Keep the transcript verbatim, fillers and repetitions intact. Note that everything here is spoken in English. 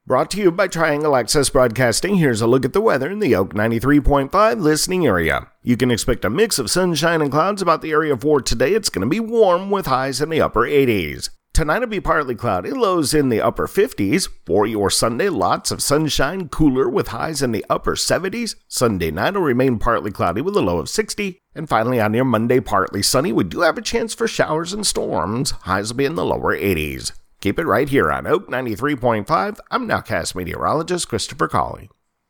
Brought to you by Triangle Access Broadcasting, here's a look at the weather in the Oak ninety-three point five listening area. You can expect a mix of sunshine and clouds about the area for today. It's going to be warm with highs in the upper eighties. Tonight will be partly cloudy, lows in the upper fifties. For your Sunday, lots of sunshine, cooler with highs in the upper seventies. Sunday night will remain partly cloudy with a low of sixty. And finally, on your Monday, partly sunny. We do have a chance for showers and storms. Highs will be in the lower eighties. Keep it right here on Oak ninety-three point five. I'm Nowcast meteorologist Christopher Cawley.